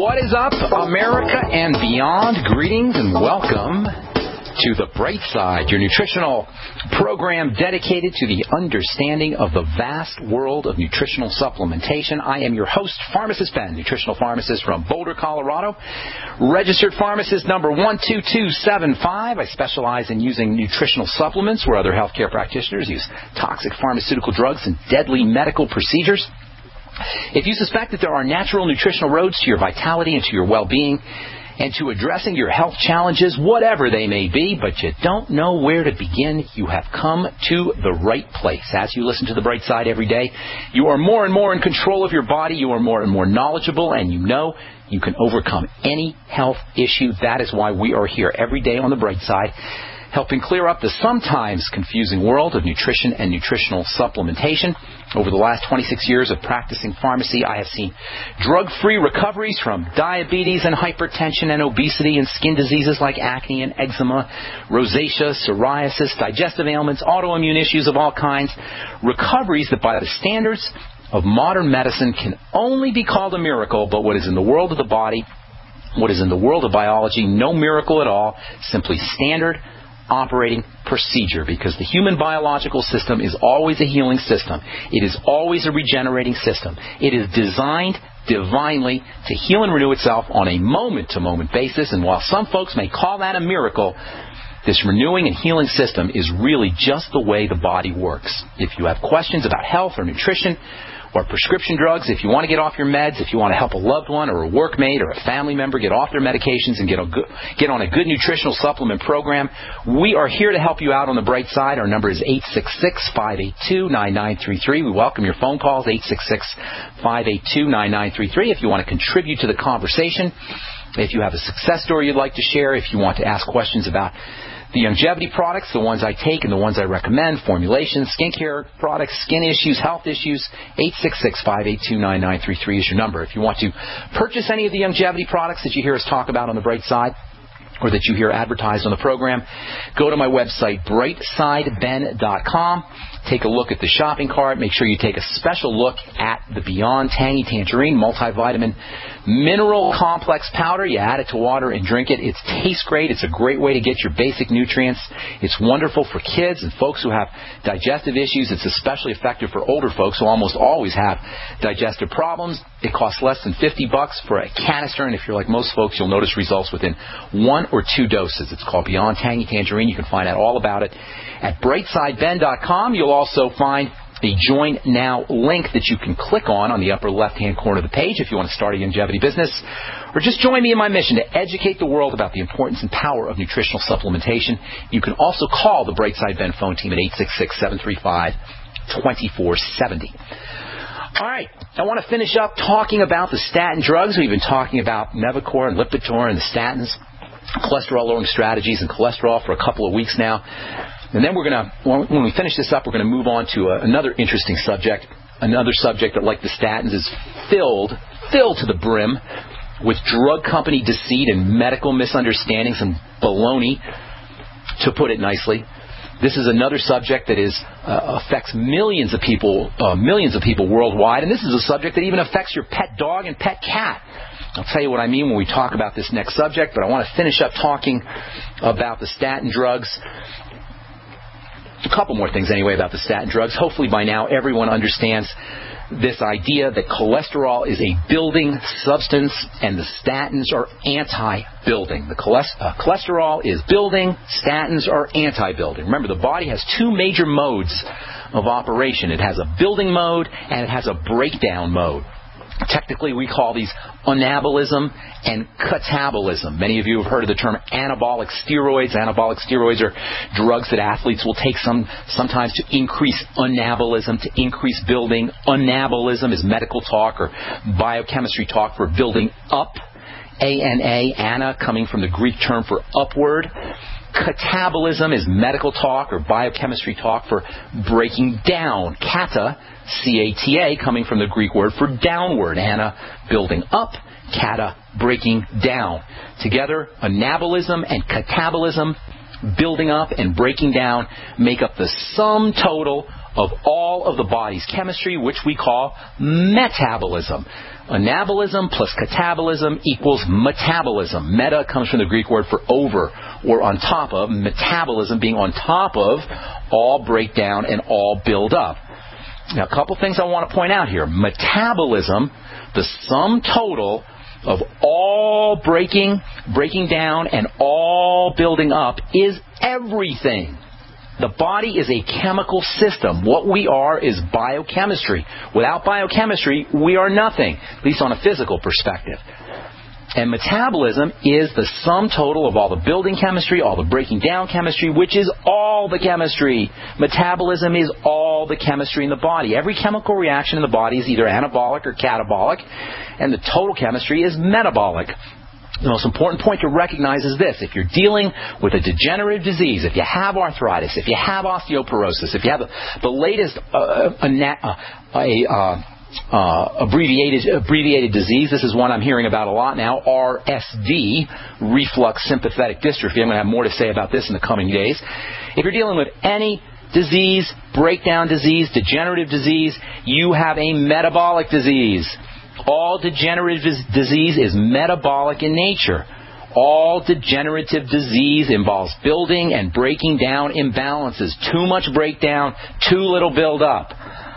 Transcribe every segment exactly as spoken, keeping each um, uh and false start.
What is up, America and beyond? Greetings and welcome to The Bright Side, your nutritional program dedicated to the understanding of the vast world of nutritional supplementation. I am your host, Pharmacist Ben, nutritional pharmacist from Boulder, Colorado. Registered pharmacist number one two two seven five. I specialize in using nutritional supplements where other healthcare practitioners use toxic pharmaceutical drugs and deadly medical procedures. If you suspect that there are natural nutritional roads to your vitality and to your well-being and to addressing your health challenges, whatever they may be, but you don't know where to begin, you have come to the right place. As you listen to The Bright Side every day, you are more and more in control of your body, you are more and more knowledgeable, and you know you can overcome any health issue. That is why we are here every day on The Bright Side, helping clear up the sometimes confusing world of nutrition and nutritional supplementation. Over the last twenty-six years of practicing pharmacy, I have seen drug-free recoveries from diabetes and hypertension and obesity and skin diseases like acne and eczema, rosacea, psoriasis, digestive ailments, autoimmune issues of all kinds. Recoveries that by the standards of modern medicine can only be called a miracle, but what is in the world of the body, what is in the world of biology, no miracle at all, simply standard operating procedure, because the human biological system is always a healing system. It is always a regenerating system. It is designed divinely to heal and renew itself on a moment-to-moment basis, and while some folks may call that a miracle, this renewing and healing system is really just the way the body works. If you have questions about health or nutrition or prescription drugs, if you want to get off your meds, if you want to help a loved one or a workmate or a family member get off their medications and get, a good, get on a good nutritional supplement program, we are here to help you out on The Bright Side. Our number is eight six six, five eight two, nine nine three three. We welcome your phone calls, eight six six, five eight two, nine nine three three. If you want to contribute to the conversation, if you have a success story you'd like to share, if you want to ask questions about the longevity products, the ones I take and the ones I recommend, formulations, skincare products, skin issues, health issues, eight six six, five eight two, nine nine three three is your number. If you want to purchase any of the longevity products that you hear us talk about on The Bright Side, or that you hear advertised on the program, go to my website, bright side ben dot com. Take a look at the shopping cart. Make sure you take a special look at the Beyond Tangy Tangerine multivitamin mineral complex powder. You add it to water and drink it. It tastes great. It's a great way to get your basic nutrients. It's wonderful for kids and folks who have digestive issues. It's especially effective for older folks who almost always have digestive problems. It costs less than fifty bucks for a canister, and if you're like most folks, you'll notice results within one or two doses. It's called Beyond Tangy Tangerine. You can find out all about it at bright side ben dot com. You'll also find a Join Now link that you can click on on the upper left-hand corner of the page if you want to start a longevity business, or just join me in my mission to educate the world about the importance and power of nutritional supplementation. You can also call the Bright Side Ben phone team at eight six six, seven three five, two four seven zero. All right, I want to finish up talking about the statin drugs. We've been talking about Mevacor and Lipitor and the statins, cholesterol-lowering strategies and cholesterol for a couple of weeks now. And then we're going to, when we finish this up, we're going to move on to a, another interesting subject, another subject that, like the statins, is filled, filled to the brim with drug company deceit and medical misunderstandings and baloney, to put it nicely. This is another subject that is uh, affects millions of people, uh, millions of people worldwide, and this is a subject that even affects your pet dog and pet cat. I'll tell you what I mean when we talk about this next subject, but I want to finish up talking about the statin drugs. A couple more things anyway about the statin drugs. Hopefully by now everyone understands this idea that cholesterol is a building substance and the statins are anti-building. The cholest- uh, cholesterol is building, statins are anti-building. Remember, the body has two major modes of operation. It has a building mode and it has a breakdown mode. Technically, we call these anabolism and catabolism. Many of you have heard of the term anabolic steroids. Anabolic steroids are drugs that athletes will take some sometimes to increase anabolism, to increase building. Anabolism is medical talk or biochemistry talk for building up. A N A, ana, coming from the Greek term for upward. Catabolism is medical talk or biochemistry talk for breaking down. Kata, C A T A, coming from the Greek word for downward. Ana, building up. Kata, breaking down. Together, anabolism and catabolism, building up and breaking down, make up the sum total of all of the body's chemistry, which we call metabolism. Anabolism plus catabolism equals metabolism. Meta comes from the Greek word for over or on top of, metabolism being on top of all breakdown and all build up. Now, a couple things I want to point out here. Metabolism, the sum total of all breaking, breaking down and all building up, is everything. The body is a chemical system. What we are is biochemistry. Without biochemistry, we are nothing, at least on a physical perspective. And metabolism is the sum total of all the building chemistry, all the breaking down chemistry, which is all the chemistry. Metabolism is all the chemistry in the body. Every chemical reaction in the body is either anabolic or catabolic, and the total chemistry is metabolic. The most important point to recognize is this. If you're dealing with a degenerative disease, if you have arthritis, if you have osteoporosis, if you have the, the latest uh, a, a, uh, uh, abbreviated, abbreviated disease, this is one I'm hearing about a lot now, R S D, reflux sympathetic dystrophy. I'm going to have more to say about this in the coming days. If you're dealing with any disease, breakdown disease, degenerative disease, you have a metabolic disease. All degenerative disease is metabolic in nature. All degenerative disease involves building and breaking down imbalances. Too much breakdown, too little build up.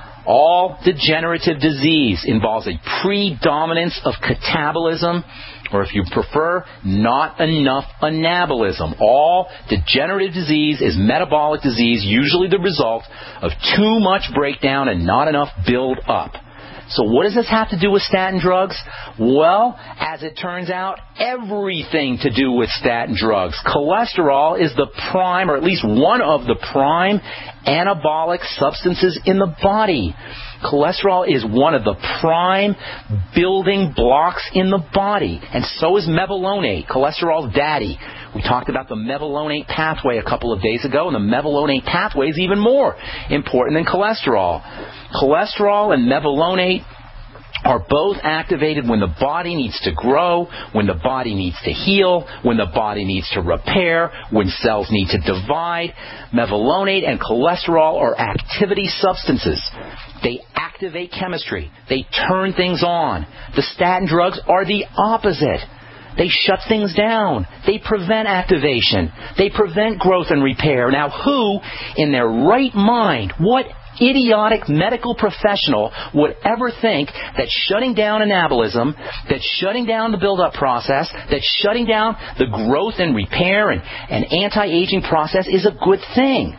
All degenerative disease involves a predominance of catabolism, or if you prefer, not enough anabolism. All degenerative disease is metabolic disease, usually the result of too much breakdown and not enough build up. So what does this have to do with statin drugs? Well, as it turns out, everything to do with statin drugs. Cholesterol is the prime, or at least one of the prime, anabolic substances in the body. Cholesterol is one of the prime building blocks in the body. And so is mevalonate, cholesterol's daddy. We talked about the mevalonate pathway a couple of days ago, and the mevalonate pathway is even more important than cholesterol. Cholesterol and mevalonate are both activated when the body needs to grow, when the body needs to heal, when the body needs to repair, when cells need to divide. Mevalonate and cholesterol are activity substances. They activate chemistry. They turn things on. The statin drugs are the opposite. They shut things down. They prevent activation. They prevent growth and repair. Now, who in their right mind, what idiotic medical professional would ever think that shutting down anabolism, that shutting down the build-up process, that shutting down the growth and repair and, and anti-aging process is a good thing?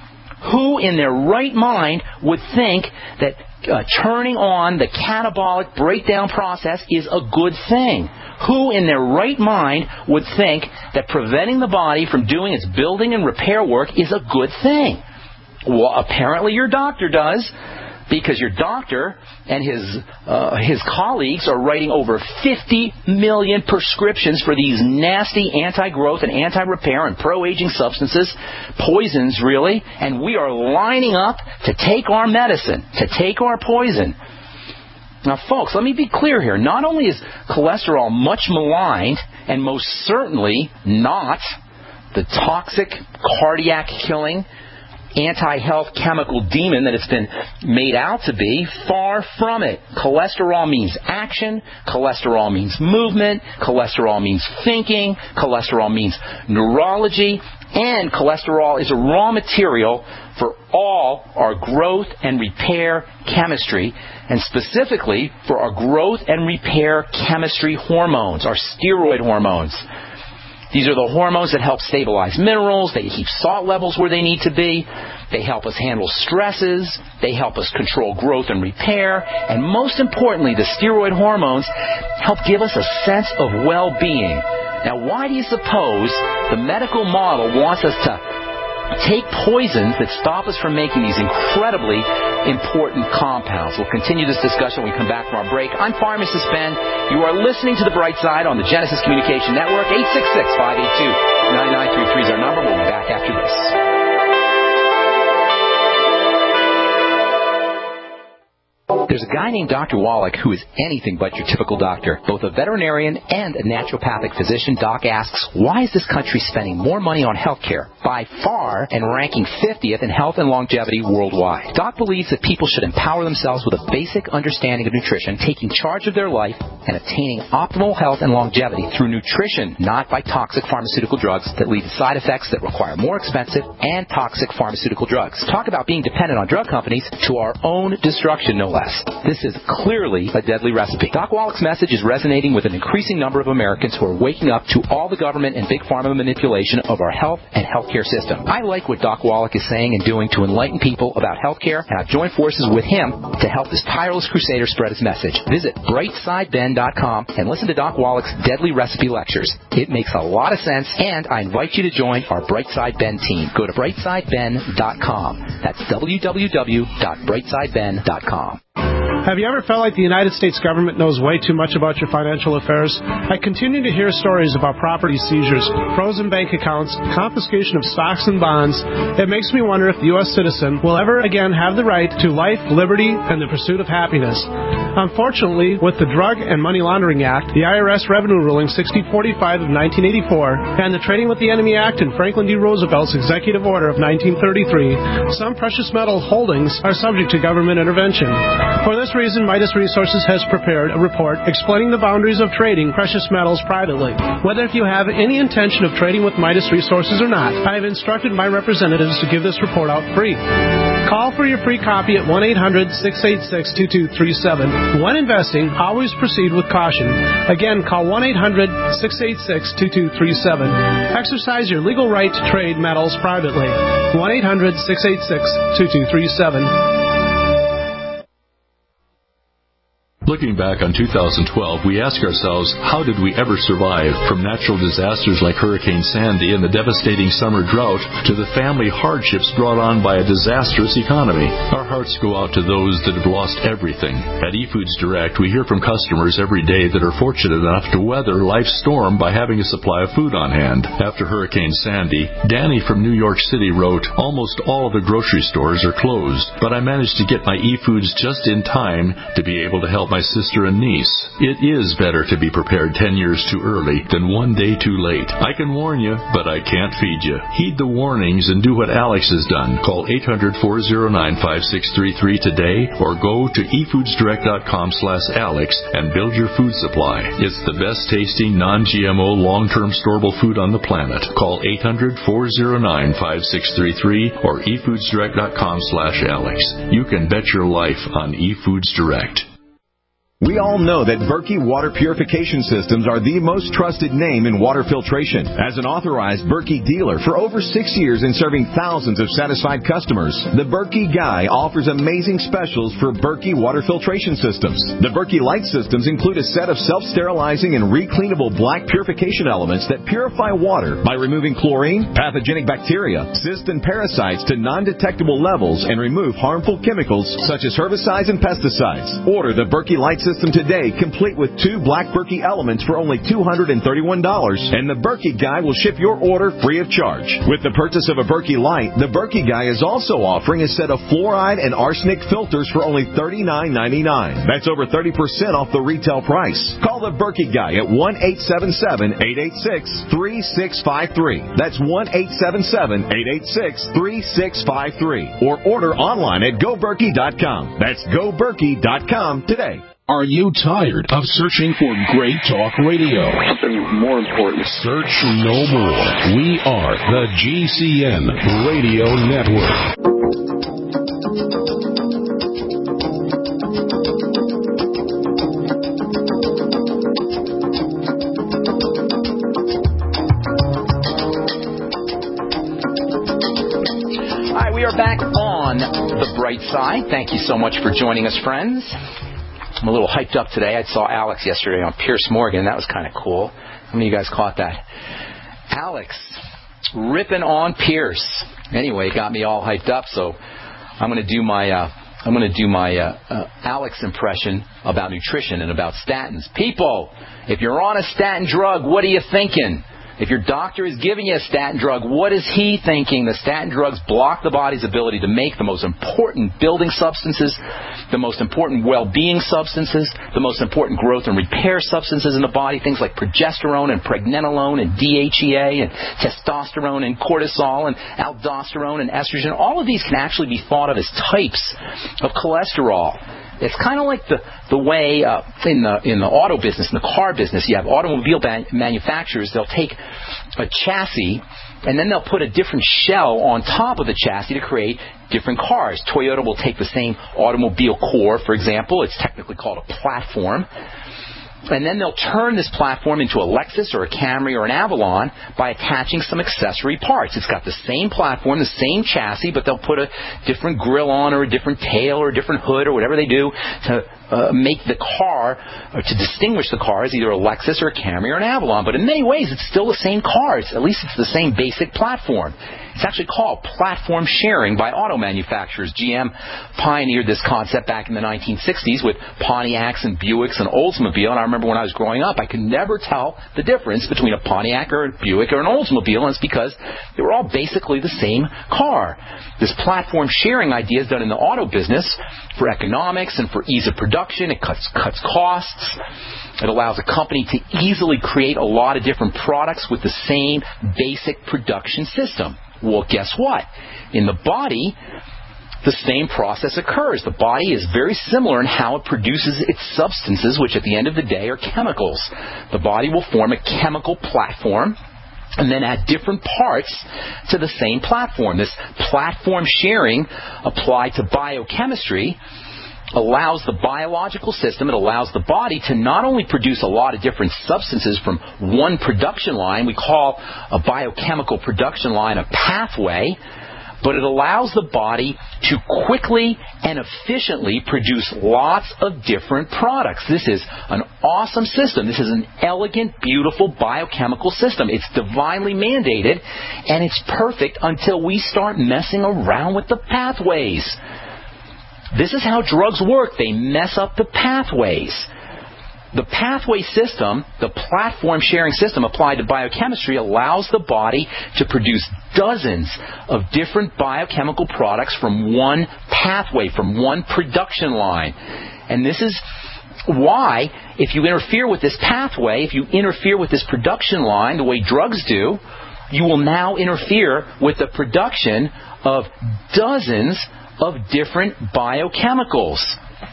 Who in their right mind would think that uh, turning on the catabolic breakdown process is a good thing? Who in their right mind would think that preventing the body from doing its building and repair work is a good thing? Well, apparently your doctor does, because your doctor and his uh, his colleagues are writing over fifty million prescriptions for these nasty anti-growth and anti-repair and pro-aging substances, poisons really, and we are lining up to take our medicine, to take our poison. Now, folks, let me be clear here. Not only is cholesterol much maligned, and most certainly not the toxic, cardiac-killing, anti-health chemical demon that it's been made out to be, far from it. Cholesterol means action. Cholesterol means movement. Cholesterol means thinking. Cholesterol means neurology. And cholesterol is a raw material for all our growth and repair chemistry, and specifically for our growth and repair chemistry hormones, our steroid hormones. These are the hormones that help stabilize minerals. They keep salt levels where they need to be. They help us handle stresses. They help us control growth and repair. And most importantly, the steroid hormones help give us a sense of well-being. Now, why do you suppose the medical model wants us to take poisons that stop us from making these incredibly important compounds? We'll continue this discussion when we come back from our break. I'm Pharmacist Ben. You are listening to The Bright Side on the Genesis Communication Network. eight six six, five eight two, nine nine three three is our number. We'll be back after this. There's a guy named Doctor Wallach who is anything but your typical doctor. Both a veterinarian and a naturopathic physician, Doc asks, why is this country spending more money on health care, by far, and ranking fiftieth in health and longevity worldwide? Doc believes that people should empower themselves with a basic understanding of nutrition, taking charge of their life, and attaining optimal health and longevity through nutrition, not by toxic pharmaceutical drugs that lead to side effects that require more expensive and toxic pharmaceutical drugs. Talk about being dependent on drug companies to our own destruction, no less. This is clearly a deadly recipe. Doc Wallach's message is resonating with an increasing number of Americans who are waking up to all the government and big pharma manipulation of our health and healthcare system. I like what Doc Wallach is saying and doing to enlighten people about healthcare, and I've joined forces with him to help this tireless crusader spread his message. Visit bright side ben dot com and listen to Doc Wallach's deadly recipe lectures. It makes a lot of sense, and I invite you to join our Brightside Ben team. Go to bright side ben dot com. That's w w w dot bright side ben dot com. Have you ever felt like the United States government knows way too much about your financial affairs? I continue to hear stories about property seizures, frozen bank accounts, confiscation of stocks and bonds. It makes me wonder if the U S citizen will ever again have the right to life, liberty, and the pursuit of happiness. Unfortunately, with the Drug and Money Laundering Act, the I R S Revenue Ruling sixty forty-five of nineteen eighty-four, and the Trading with the Enemy Act and Franklin D. Roosevelt's Executive Order of nineteen thirty-three, some precious metal holdings are subject to government intervention. For this reason, Midas Resources has prepared a report explaining the boundaries of trading precious metals privately. Whether if you have any intention of trading with Midas Resources or not, I have instructed my representatives to give this report out free. Call for your free copy at one eight hundred six eight six two two three seven. When investing, always proceed with caution. Again, call one eight hundred six eight six two two three seven. Exercise your legal right to trade metals privately. one eight hundred six eight six two two three seven. Looking back on two thousand twelve, we ask ourselves, how did we ever survive? From natural disasters like Hurricane Sandy and the devastating summer drought to the family hardships brought on by a disastrous economy. Our hearts go out to those that have lost everything. At eFoods Direct, we hear from customers every day that are fortunate enough to weather life's storm by having a supply of food on hand. After Hurricane Sandy, Danny from New York City wrote, almost all of the grocery stores are closed, but I managed to get my eFoods just in time to be able to help my sister and niece. It is better to be prepared ten years too early than one day too late. I can warn you, but I can't feed you. Heed the warnings and do what Alex has done. Call eight hundred four oh nine five six three three today or go to e foods direct dot com slash alex and build your food supply. It's the best tasting, non-G M O, long-term storable food on the planet. Call eight hundred four oh nine five six three three or e foods direct dot com slash alex. You can bet your life on eFoods Direct. We all know that Berkey Water Purification Systems are the most trusted name in water filtration. As an authorized Berkey dealer for over six years and serving thousands of satisfied customers, the Berkey Guy offers amazing specials for Berkey Water Filtration Systems. The Berkey Light Systems include a set of self-sterilizing and recleanable black purification elements that purify water by removing chlorine, pathogenic bacteria, cysts, and parasites to non-detectable levels and remove harmful chemicals such as herbicides and pesticides. Order the Berkey Light Systems System today, complete with two black Berkey elements for only two hundred thirty-one dollars, and the Berkey Guy will ship your order free of charge. With the purchase of a Berkey Light, the Berkey Guy is also offering a set of fluoride and arsenic filters for only thirty-nine ninety-nine. That's over thirty percent off the retail price. Call the Berkey Guy at one eight seven seven eight eight six three six five three. That's one eight seven seven eight eight six three six five three. Or order online at go berkey dot com. That's go berkey dot com today. Are you tired of searching for great talk radio? Something more important. Search no more. We are the G C N Radio Network. Hi, we are back on The Bright Side. Thank you so much for joining us, friends. I'm a little hyped up today. I saw Alex yesterday on Piers Morgan. That was kind of cool. How many of you guys caught that? Alex ripping on Piers. Anyway, it got me all hyped up. So I'm going to do my uh, I'm going to do my uh, uh, Alex impression about nutrition and about statins. People, if you're on a statin drug, what are you thinking? If your doctor is giving you a statin drug, what is he thinking? The statin drugs block the body's ability to make the most important building substances, the most important well-being substances, the most important growth and repair substances in the body, things like progesterone and pregnenolone and D H E A and testosterone and cortisol and aldosterone and estrogen. All of these can actually be thought of as types of cholesterol. It's kind of like the the way uh, in the in the auto business, in the car business, you have automobile ban- manufacturers. They'll take a chassis and then they'll put a different shell on top of the chassis to create different cars. Toyota will take the same automobile core, for example. It's technically called a platform. And then they'll turn this platform into a Lexus or a Camry or an Avalon by attaching some accessory parts. It's got the same platform, the same chassis, but they'll put a different grill on or a different tail or a different hood or whatever they do to uh, make the car, or to distinguish the car as either a Lexus or a Camry or an Avalon. But in many ways, it's still the same car. It's, at least it's the same basic platform. It's actually called platform sharing by auto manufacturers. G M pioneered this concept back in the nineteen sixties with Pontiacs and Buicks and Oldsmobile. And I remember when I was growing up, I could never tell the difference between a Pontiac or a Buick or an Oldsmobile, and it's because they were all basically the same car. This platform sharing idea is done in the auto business for economics and for ease of production. It cuts cuts costs. It allows a company to easily create a lot of different products with the same basic production system. Well, guess what? In the body, the same process occurs. The body is very similar in how it produces its substances, which at the end of the day are chemicals. The body will form a chemical platform and then add different parts to the same platform. This platform sharing applied to biochemistry allows the biological system, it allows the body to not only produce a lot of different substances from one production line, we call a biochemical production line a pathway, but it allows the body to quickly and efficiently produce lots of different products. This is an awesome system. This is an elegant, beautiful biochemical system. It's divinely mandated, and it's perfect until we start messing around with the pathways. This is how drugs work. They mess up the pathways. The pathway system, the platform sharing system applied to biochemistry, allows the body to produce dozens of different biochemical products from one pathway, from one production line. And this is why, if you interfere with this pathway, if you interfere with this production line the way drugs do, you will now interfere with the production of dozens of different biochemicals.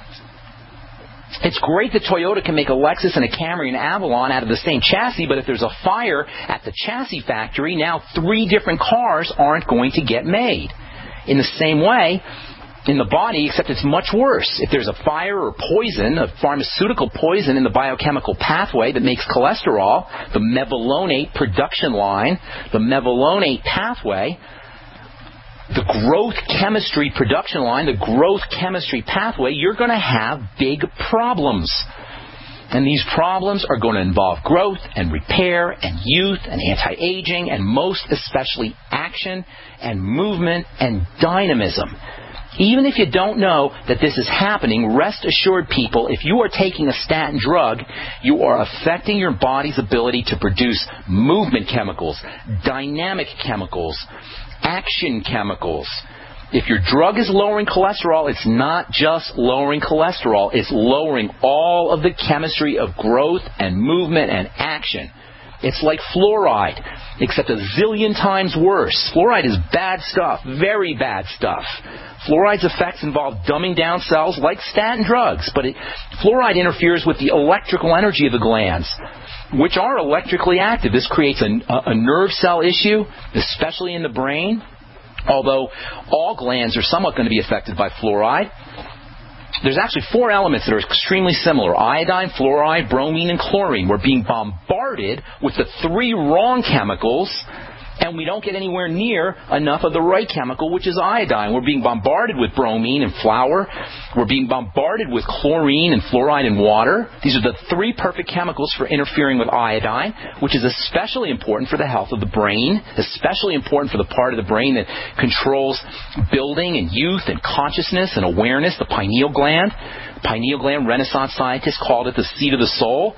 It's great that Toyota can make a Lexus and a Camry and an Avalon out of the same chassis, but if there's a fire at the chassis factory, now three different cars aren't going to get made. In the same way, in the body, except it's much worse. If there's a fire or poison, a pharmaceutical poison in the biochemical pathway that makes cholesterol, the mevalonate production line, the mevalonate pathway, the growth chemistry production line, the growth chemistry pathway, you're going to have big problems. And these problems are going to involve growth and repair and youth and anti-aging and most especially action and movement and dynamism. Even if you don't know that this is happening, rest assured, people, if you are taking a statin drug, you are affecting your body's ability to produce movement chemicals, dynamic chemicals, action chemicals. If your drug is lowering cholesterol, it's not just lowering cholesterol, it's lowering all of the chemistry of growth and movement and action. It's like fluoride, except a zillion times worse. Fluoride is bad stuff, very bad stuff. Fluoride's effects involve dumbing down cells like statin drugs, but it, fluoride interferes with the electrical energy of the glands, which are electrically active. This creates a, a nerve cell issue, especially in the brain, although all glands are somewhat going to be affected by fluoride. There's actually four elements that are extremely similar: iodine, fluoride, bromine, and chlorine. We're being bombarded with the three wrong chemicals, and we don't get anywhere near enough of the right chemical, which is iodine. We're being bombarded with bromine in flour. We're being bombarded with chlorine and fluoride in water. These are the three perfect chemicals for interfering with iodine, which is especially important for the health of the brain, especially important for the part of the brain that controls building and youth and consciousness and awareness, the pineal gland. Pineal gland, Renaissance scientists called it the seat of the soul.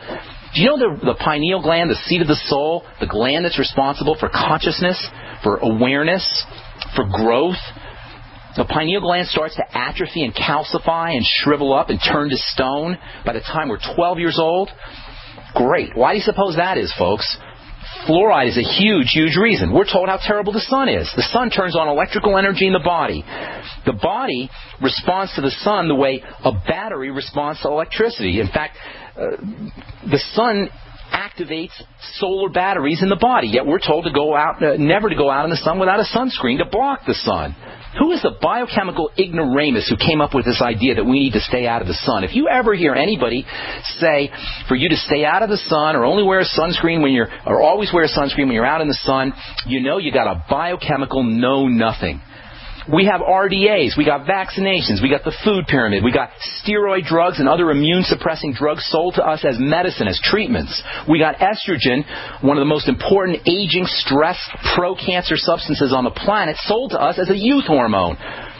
Do you know the, the pineal gland, the seat of the soul, the gland that's responsible for consciousness, for awareness, for growth? The pineal gland starts to atrophy and calcify and shrivel up and turn to stone by the time we're twelve years old. Great. Why do you suppose that is, folks? Fluoride is a huge, huge reason. We're told how terrible the sun is. The sun turns on electrical energy in the body. The body responds to the sun the way a battery responds to electricity. In fact, uh, the sun activates solar batteries in the body, yet we're told to go out, uh, never to go out in the sun without a sunscreen to block the sun. Who is the biochemical ignoramus who came up with this idea that we need to stay out of the sun? If you ever hear anybody say for you to stay out of the sun or only wear a sunscreen when you're, or always wear a sunscreen when you're out in the sun, you know you got a biochemical know-nothing. We have R D As, we got vaccinations, we got the food pyramid, we got steroid drugs and other immune-suppressing drugs sold to us as medicine, as treatments. We got estrogen, one of the most important aging, stress, pro-cancer substances on the planet, sold to us as a youth hormone.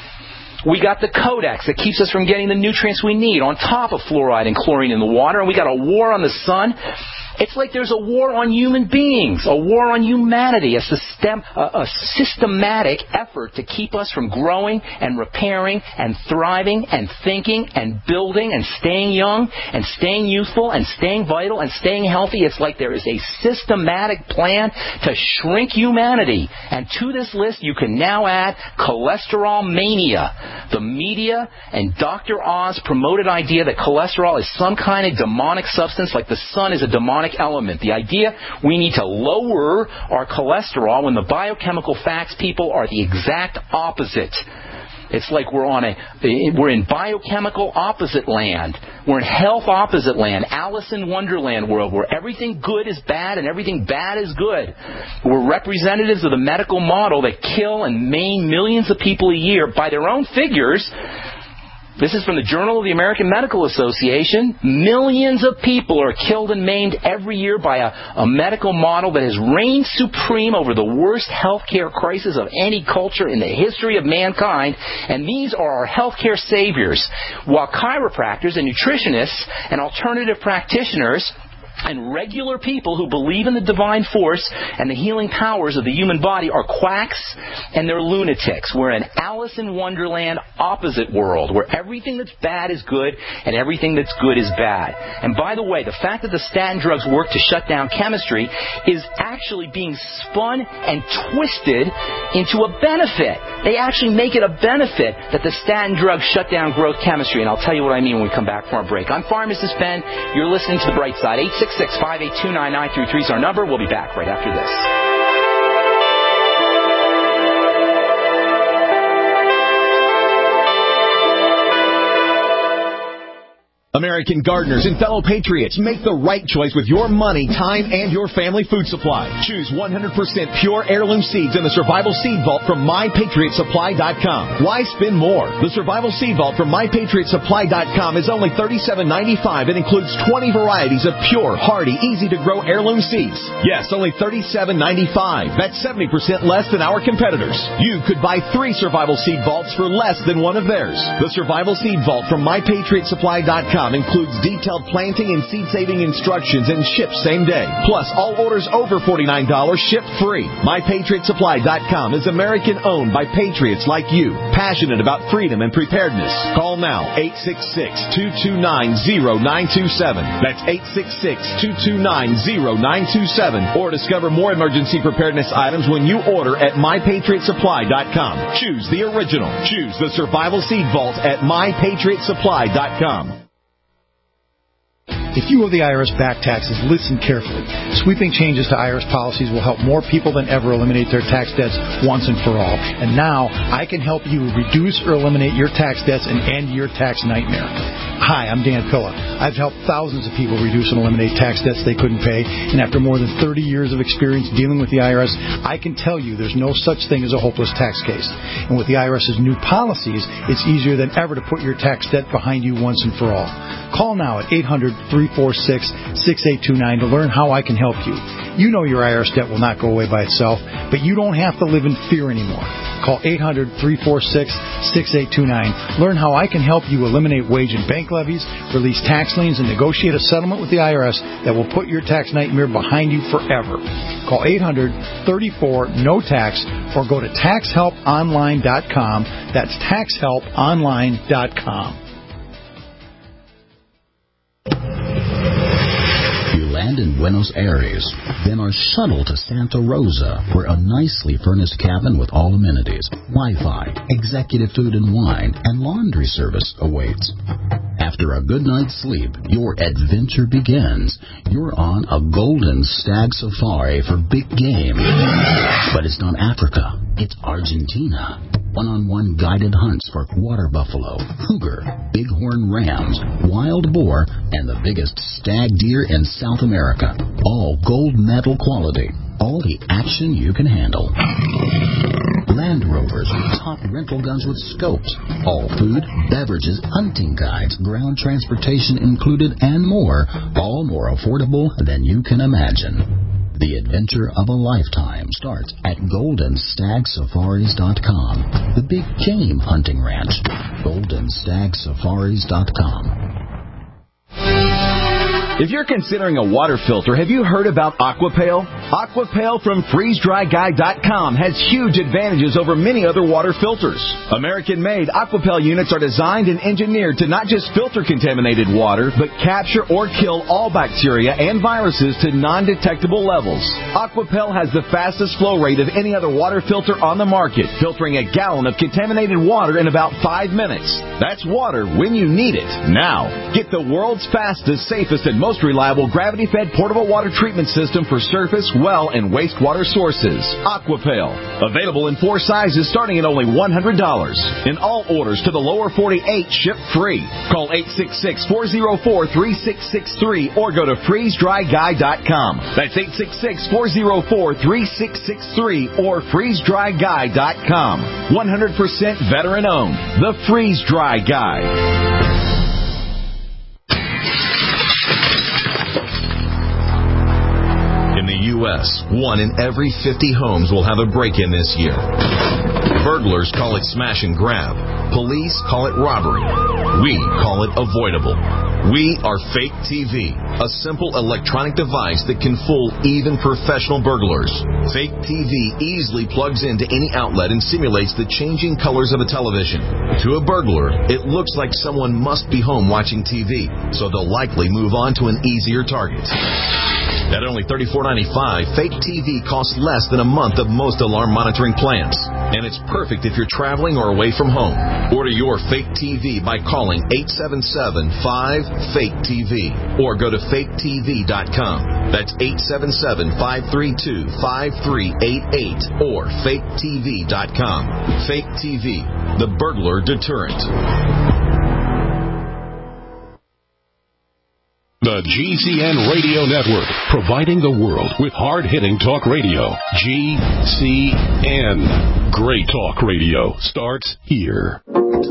We got the Codex that keeps us from getting the nutrients we need on top of fluoride and chlorine in the water, and we got a war on the sun. It's like there's a war on human beings, a war on humanity, a, system, a, a systematic effort to keep us from growing and repairing and thriving and thinking and building and staying young and staying youthful and staying vital and staying healthy. It's like there is a systematic plan to shrink humanity. And to this list, you can now add cholesterol mania. The media and Doctor Oz promoted idea that cholesterol is some kind of demonic substance, like the sun is a demonic element. The idea we need to lower our cholesterol when the biochemical facts, people, are the exact opposite. It's like we're on a, we're in biochemical opposite land. We're in health opposite land, Alice in Wonderland world, where everything good is bad and everything bad is good. We're representatives of the medical model that kill and maim millions of people a year by their own figures. This is from the Journal of the American Medical Association. Millions of people are killed and maimed every year by a, a medical model that has reigned supreme over the worst healthcare crisis of any culture in the history of mankind. And these are our healthcare saviors. While chiropractors and nutritionists and alternative practitioners and regular people who believe in the divine force and the healing powers of the human body are quacks and they're lunatics. We're an Alice in Wonderland opposite world where everything that's bad is good and everything that's good is bad. And by the way, the fact that the statin drugs work to shut down chemistry is actually being spun and twisted into a benefit. They actually make it a benefit that the statin drugs shut down growth chemistry. And I'll tell you what I mean when we come back from our break. I'm Pharmacist Ben. You're listening to The Bright Side. eight six six, five eight two, nine nine three three is our number. We'll be back right after this. American gardeners and fellow patriots, make the right choice with your money, time, and your family food supply. Choose one hundred percent pure heirloom seeds in the Survival Seed Vault from my patriot supply dot com. Why spend more? The Survival Seed Vault from my patriot supply dot com is only thirty-seven ninety-five and includes twenty varieties of pure, hardy, easy-to-grow heirloom seeds. Yes, only thirty-seven ninety-five. That's seventy percent less than our competitors. You could buy three Survival Seed Vaults for less than one of theirs. The Survival Seed Vault from my patriot supply dot com includes detailed planting and seed-saving instructions and ships same day. Plus, all orders over forty-nine dollars ship free. my patriot supply dot com is American-owned by patriots like you, passionate about freedom and preparedness. Call now, eight six six, two two nine, zero nine two seven. That's eight six six, two two nine, zero nine two seven. Or discover more emergency preparedness items when you order at my patriot supply dot com. Choose the original. Choose the Survival Seed Vault at my patriot supply dot com. If you owe the I R S back taxes, listen carefully. Sweeping changes to I R S policies will help more people than ever eliminate their tax debts once and for all. And now, I can help you reduce or eliminate your tax debts and end your tax nightmare. Hi, I'm Dan Pilla. I've helped thousands of people reduce and eliminate tax debts they couldn't pay. And after more than thirty years of experience dealing with the I R S, I can tell you there's no such thing as a hopeless tax case. And with the I R S's new policies, it's easier than ever to put your tax debt behind you once and for all. Call now at eight hundred, three four six, six eight two nine to learn how I can help you. You know your I R S debt will not go away by itself, but you don't have to live in fear anymore. Call eight hundred, three four six, six eight two nine. Learn how I can help you eliminate wage and bank levies, release tax liens, and negotiate a settlement with the I R S that will put your tax nightmare behind you forever. Call eight hundred, three four, N O T A X or go to tax help online dot com. That's tax help online dot com. Land in Buenos Aires, then are shuttled to Santa Rosa, where a nicely furnished cabin with all amenities, Wi-Fi, executive food and wine, and laundry service awaits. After a good night's sleep, your adventure begins. You're on a golden stag safari for big game. But it's not Africa, it's Argentina. One-on-one guided hunts for water buffalo, cougar, bighorn rams, wild boar, and the biggest stag deer in South America. All gold medal quality. All the action you can handle. Land Rovers, top rental guns with scopes. All food, beverages, hunting guides, ground transportation included, and more. All more affordable than you can imagine. The adventure of a lifetime starts at golden stag safaris dot com. The big game hunting ranch. golden stag safaris dot com. If you're considering a water filter, have you heard about Aquapail? Aquapail from freeze dry guy dot com has huge advantages over many other water filters. American-made Aquapail units are designed and engineered to not just filter contaminated water, but capture or kill all bacteria and viruses to non-detectable levels. Aquapail has the fastest flow rate of any other water filter on the market, filtering a gallon of contaminated water in about five minutes. That's water when you need it. Now, get the world's fastest, safest, and most most reliable gravity-fed portable water treatment system for surface, well, and wastewater sources. Aquapail. Available in four sizes starting at only one hundred dollars. In all orders to the lower forty-eight, ship free. Call eight six six, four zero four, three six six three or go to freeze dry guy dot com. That's eight six six, four zero four, three six six three or freeze dry guy dot com. one hundred percent veteran-owned. The Freeze Dry Guy. In the U S, one in every fifty homes will have a break-in this year. Burglars call it smash and grab. Police call it robbery. We call it avoidable. We are Fake T V, a simple electronic device that can fool even professional burglars. Fake T V easily plugs into any outlet and simulates the changing colors of a television. To a burglar, it looks like someone must be home watching T V, so they'll likely move on to an easier target. At only thirty-four ninety-five, Fake T V costs less than a month of most alarm monitoring plans. And it's perfect if you're traveling or away from home. Order your Fake T V by calling eight seven seven, five, fake T V or go to fake T V dot com. That's eight seven seven, five three two, five three eight eight or fake T V dot com. Fake T V, the burglar deterrent. The G C N Radio Network, providing the world with hard-hitting talk radio. G C N. Great talk radio starts here.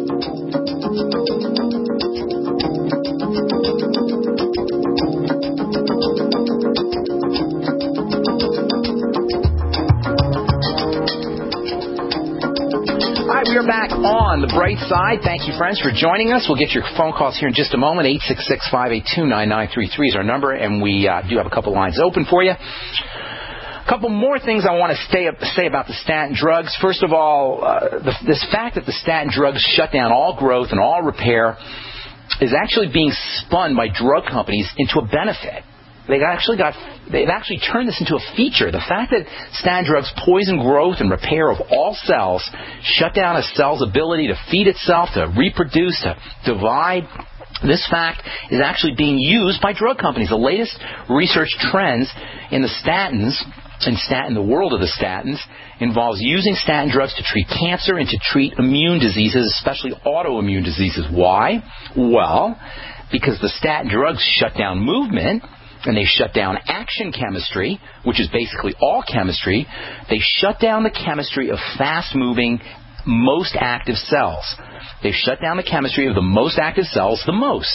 We are back on the bright side. Thank you, friends, for joining us. We'll get your phone calls here in just a moment. eight six six, five eight two, nine nine three three is our number, and we uh, do have a couple lines open for you. A couple more things I want to stay up, say about the statin drugs. First of all, uh, the, this fact that the statin drugs shut down all growth and all repair is actually being spun by drug companies into a benefit. They actually got, they've actually turned this into a feature. The fact that statin drugs poison growth and repair of all cells, shut down a cell's ability to feed itself, to reproduce, to divide, this fact is actually being used by drug companies. The latest research trends in the statins, in statin, the world of the statins, involves using statin drugs to treat cancer and to treat immune diseases, especially autoimmune diseases. Why? Well, because the statin drugs shut down movement, and they shut down action chemistry, which is basically all chemistry. They shut down the chemistry of fast-moving, most active cells. They shut down the chemistry of the most active cells the most.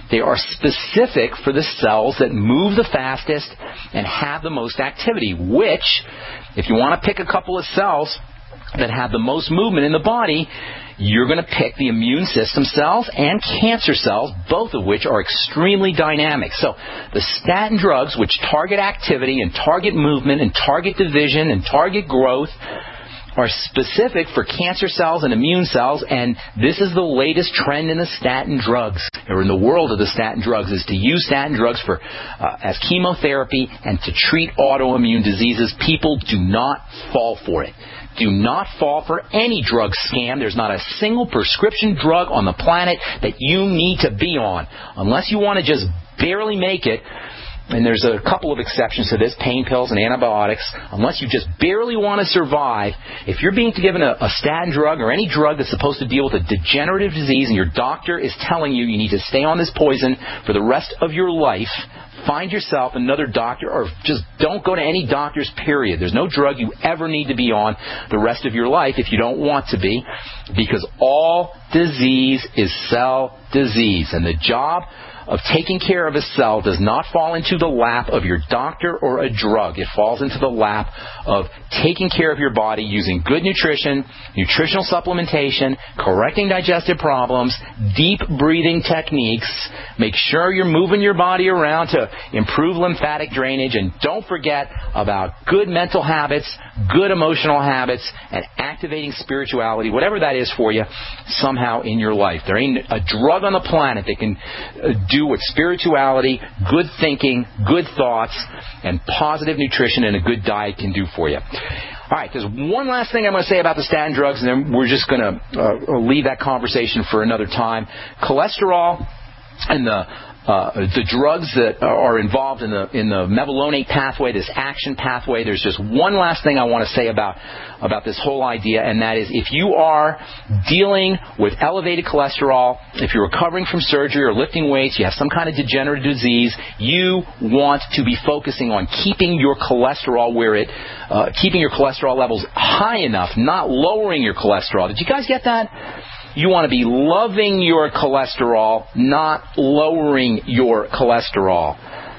They are specific for the cells that move the fastest and have the most activity, which, if you want to pick a couple of cells that have the most movement in the body, you're going to pick the immune system cells and cancer cells, both of which are extremely dynamic. So the statin drugs, which target activity and target movement and target division and target growth, are specific for cancer cells and immune cells, and this is the latest trend in the statin drugs, or in the world of the statin drugs, is to use statin drugs for uh, as chemotherapy and to treat autoimmune diseases. People do not fall for it. Do not fall for any drug scam. There's not a single prescription drug on the planet that you need to be on, unless you want to just barely make it. And there's a couple of exceptions to this, pain pills and antibiotics. Unless you just barely want to survive, if you're being given a, a statin drug or any drug that's supposed to deal with a degenerative disease and your doctor is telling you you need to stay on this poison for the rest of your life, find yourself another doctor, or just don't go to any doctors, period. There's no drug you ever need to be on the rest of your life if you don't want to be, because all disease is cell disease. And the job of taking care of a cell does not fall into the lap of your doctor or a drug. It falls into the lap of taking care of your body using good nutrition, nutritional supplementation, correcting digestive problems, deep breathing techniques. Make sure you're moving your body around to improve lymphatic drainage, and don't forget about good mental habits, good emotional habits, and activating spirituality, whatever that is for you, somehow in your life. There ain't a drug on the planet that can do what spirituality, good thinking, good thoughts, and positive nutrition and a good diet can do for you. All right, there's one last thing I'm going to say about the statin drugs, and then we're just going to uh, leave that conversation for another time. Cholesterol and the Uh, the drugs that are involved in the in the mevalonate pathway, this action pathway. There's just one last thing I want to say about about this whole idea, and that is, if you are dealing with elevated cholesterol, if you're recovering from surgery or lifting weights, you have some kind of degenerative disease, you want to be focusing on keeping your cholesterol where it, uh, keeping your cholesterol levels high enough, not lowering your cholesterol. Did you guys get that? You want to be loving your cholesterol, not lowering your cholesterol.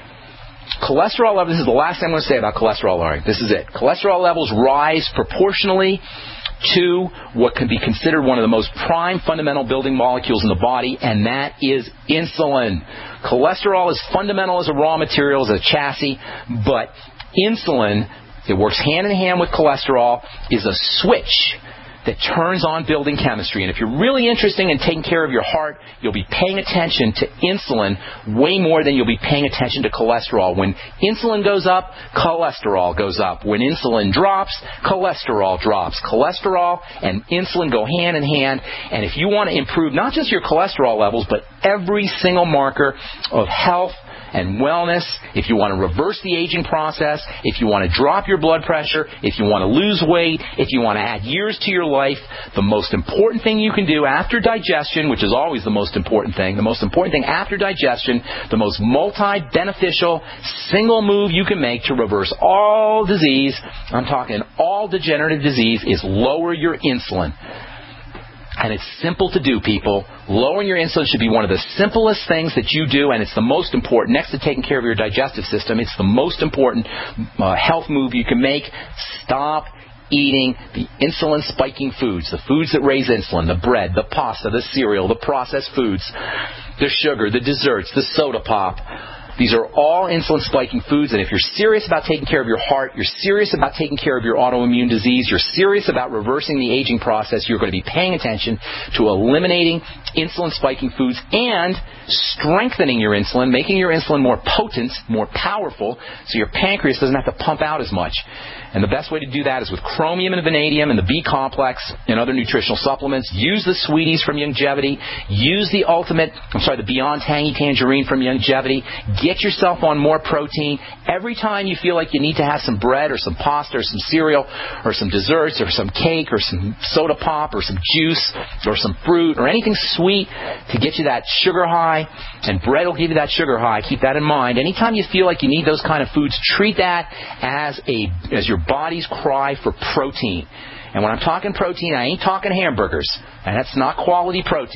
Cholesterol levels, this is the last thing I'm going to say about cholesterol lowering. This is it. Cholesterol levels rise proportionally to what can be considered one of the most prime fundamental building molecules in the body, and that is insulin. Cholesterol is fundamental as a raw material, as a chassis, but insulin, it works hand in hand with cholesterol, is a switch that turns on building chemistry. And if you're really interested in taking care of your heart, you'll be paying attention to insulin way more than you'll be paying attention to cholesterol. When insulin goes up, cholesterol goes up. When insulin drops, cholesterol drops. Cholesterol and insulin go hand in hand. And if you want to improve not just your cholesterol levels, but every single marker of health and wellness, if you want to reverse the aging process, if you want to drop your blood pressure, if you want to lose weight, if you want to add years to your life, the most important thing you can do after digestion, which is always the most important thing, the most important thing after digestion, the most multi-beneficial single move you can make to reverse all disease, I'm talking all degenerative disease, is lower your insulin. And it's simple to do, people. Lowering your insulin should be one of the simplest things that you do, and it's the most important. Next to taking care of your digestive system, it's the most important uh, health move you can make. Stop eating the insulin-spiking foods, the foods that raise insulin, the bread, the pasta, the cereal, the processed foods, the sugar, the desserts, the soda pop. These are all insulin-spiking foods, and if you're serious about taking care of your heart, you're serious about taking care of your autoimmune disease, you're serious about reversing the aging process, you're going to be paying attention to eliminating insulin-spiking foods and strengthening your insulin, making your insulin more potent, more powerful, so your pancreas doesn't have to pump out as much. And the best way to do that is with chromium and vanadium and the B complex and other nutritional supplements. Use the Sweeties from Youngevity. Use the Ultimate, I'm sorry, the Beyond Tangy Tangerine from Youngevity. Get yourself on more protein. Every time you feel like you need to have some bread or some pasta or some cereal or some desserts or some cake or some soda pop or some juice or some fruit or anything sweet to get you that sugar high, and bread will give you that sugar high. Keep that in mind. Anytime you feel like you need those kind of foods, treat that as a as your body's cry for protein. And when I'm talking protein, I ain't talking hamburgers. And that's not quality protein.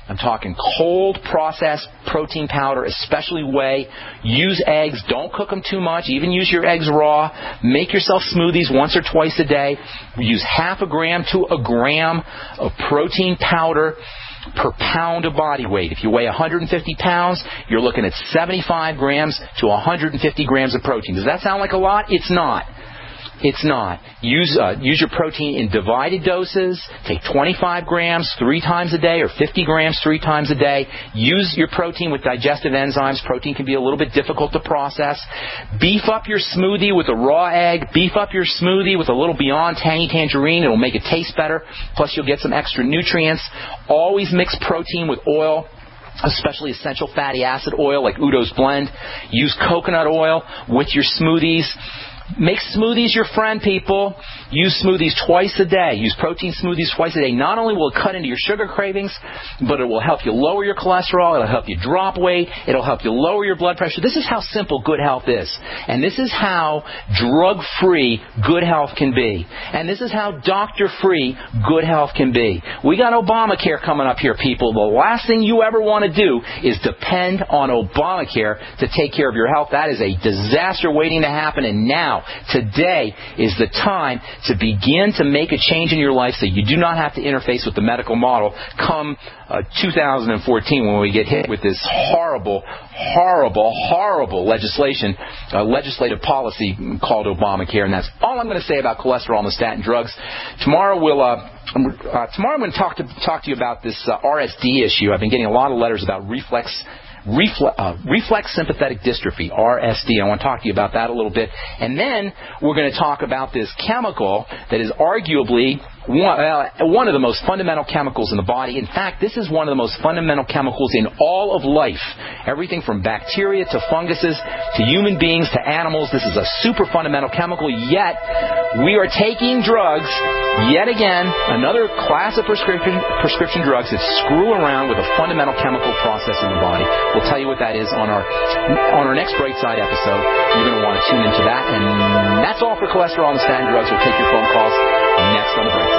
I'm talking cold processed protein powder, especially whey. Use eggs. Don't cook them too much. Even use your eggs raw. Make yourself smoothies once or twice a day. Use half a gram to a gram of protein powder per pound of body weight. If you weigh one hundred fifty pounds, you're looking at seventy-five grams to one hundred fifty grams of protein. Does that sound like a lot? It's not. It's not. Use uh, use your protein in divided doses. Take twenty-five grams three times a day or fifty grams three times a day. Use your protein with digestive enzymes. Protein can be a little bit difficult to process. Beef up your smoothie with a raw egg. Beef up your smoothie with a little Beyond Tangy Tangerine. It'll make it taste better. Plus, you'll get some extra nutrients. Always mix protein with oil, especially essential fatty acid oil like Udo's Blend. Use coconut oil with your smoothies. Make smoothies your friend, people. Use smoothies twice a day. Use protein smoothies twice a day. Not only will it cut into your sugar cravings, but it will help you lower your cholesterol. It'll help you drop weight. It'll help you lower your blood pressure. This is how simple good health is. And this is how drug-free good health can be. And this is how doctor-free good health can be. We got Obamacare coming up here, people. The last thing you ever want to do is depend on Obamacare to take care of your health. That is a disaster waiting to happen. And now, today is the time to begin to make a change in your life so you do not have to interface with the medical model come uh, two thousand fourteen when we get hit with this horrible, horrible, horrible legislation, uh, legislative policy called Obamacare. And that's all I'm going to say about cholesterol and the statin drugs. Tomorrow we'll... Uh, uh, tomorrow I'm going to talk to talk to you about this uh, R S D issue. I've been getting a lot of letters about reflex Reflex, uh, reflex sympathetic dystrophy, R S D. I want to talk to you about that a little bit. And then we're going to talk about this chemical that is arguably one, uh, one of the most fundamental chemicals in the body. In fact, this is one of the most fundamental chemicals in all of life. Everything from bacteria to funguses to human beings to animals. This is a super fundamental chemical, yet we are taking drugs, yet again, another class of prescription, prescription drugs that screw around with a fundamental chemical process in the body. We'll tell you what that is on our on our next Bright Side episode. You're going to want to tune into that. And that's all for cholesterol and statin drugs. We'll take your phone calls next on the Bright Side.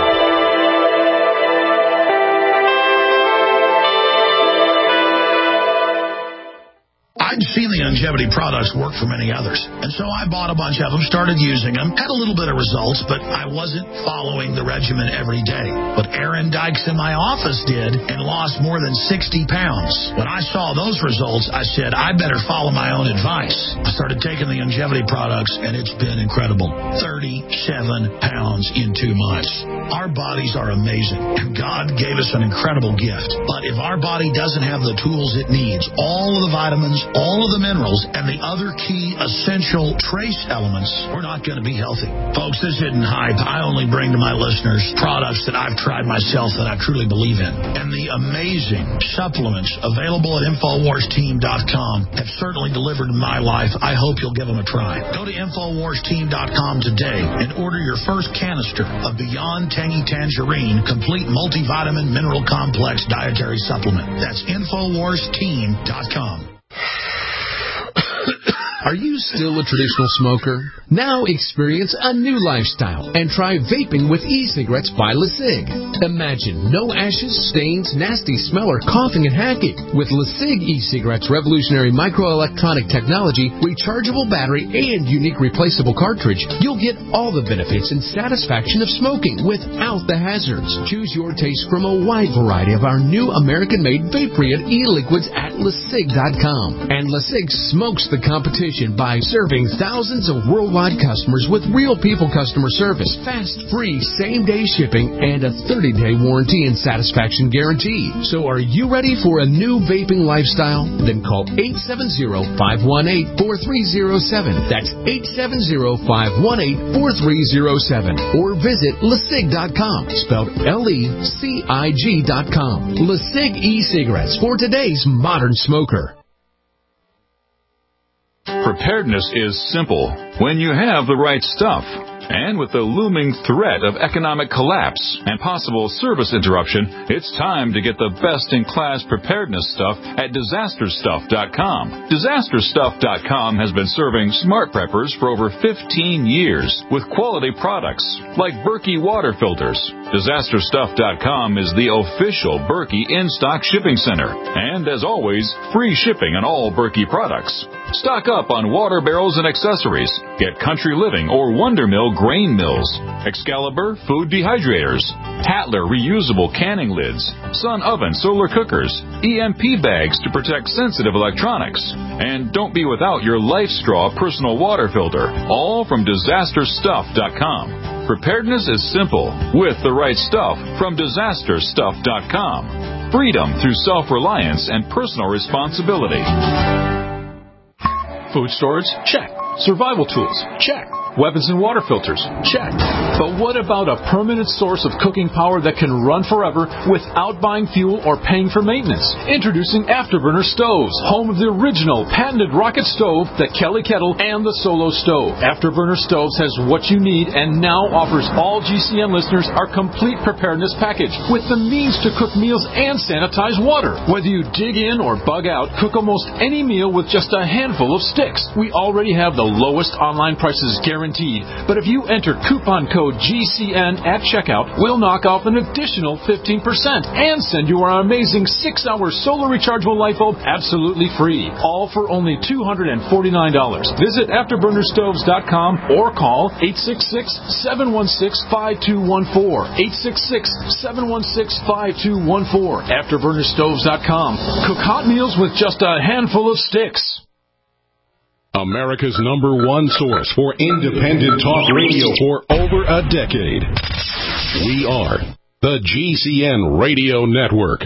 I'd seen the longevity products work for many others, and so I bought a bunch of them, started using them, had a little bit of results, but I wasn't following the regimen every day. But Aaron Dykes in my office did and lost more than sixty pounds. When I saw those results, I said, I better follow my own advice. I started taking the longevity products, and it's been incredible. thirty-seven pounds in two months. Our bodies are amazing, and God gave us an incredible gift. But if our body doesn't have the tools it needs, all of the vitamins, all of the minerals, and the other key essential trace elements, we're not going to be healthy. Folks, this isn't hype. I only bring to my listeners products that I've tried myself that I truly believe in. And the amazing supplements available at Infowars Team dot com have certainly delivered in my life. I hope you'll give them a try. Go to Infowars Team dot com today and order your first canister of Beyond Tangy Tangerine Complete Multivitamin Mineral Complex Dietary Supplement. That's Infowars Team dot com. Are you still a traditional smoker? Now experience a new lifestyle and try vaping with e-cigarettes by LeSig. Imagine no ashes, stains, nasty smell, or coughing and hacking. With LeSig e-cigarettes' revolutionary microelectronic technology, rechargeable battery, and unique replaceable cartridge, you'll get all the benefits and satisfaction of smoking without the hazards. Choose your taste from a wide variety of our new American-made Vaporeon e-liquids at LeSig dot com. And LeSig smokes the competition by serving thousands of worldwide customers with real people customer service, fast, free, same-day shipping, and a thirty-day warranty and satisfaction guarantee. So are you ready for a new vaping lifestyle? Then call eight seven zero, five one eight, four three zero seven. That's eight seven zero, five one eight, four three zero seven. Or visit LeSig dot com, spelled L E C I G dot com. LeSig e-cigarettes for today's modern smoker. Preparedness is simple when you have the right stuff. And with the looming threat of economic collapse and possible service interruption, it's time to get the best-in-class preparedness stuff at disaster stuff dot com. disaster stuff dot com has been serving smart preppers for over fifteen years with quality products like Berkey water filters. disaster stuff dot com is the official Berkey in-stock shipping center. And as always, free shipping on all Berkey products. Stock up on water barrels and accessories. Get Country Living or Wonder Mill grain mills, Excalibur food dehydrators, Hatler reusable canning lids, Sun oven solar cookers, E M P bags to protect sensitive electronics. And don't be without your Life Straw personal water filter, all from disaster stuff dot com. Preparedness is simple with the right stuff from disaster stuff dot com. Freedom through self-reliance and personal responsibility. Food storage? Check. Survival tools? Check. Weapons and water filters? Check. But what about a permanent source of cooking power that can run forever without buying fuel or paying for maintenance? Introducing Afterburner Stoves, home of the original patented rocket stove, the Kelly Kettle, and the Solo Stove. Afterburner Stoves has what you need and now offers all G C N listeners our complete preparedness package with the means to cook meals and sanitize water. Whether you dig in or bug out, cook almost any meal with just a handful of sticks. We already have the lowest online prices guaranteed. But if you enter coupon code G C N at checkout, we'll knock off an additional fifteen percent and send you our amazing six hour solar rechargeable light bulb absolutely free. All for only two hundred forty-nine dollars. Visit afterburner stoves dot com or call eight six six, seven one six, five two one four. eight six six, seven one six, five two one four. afterburner stoves dot com. Cook hot meals with just a handful of sticks. America's number one source for independent talk radio for over a decade. We are the G C N Radio Network.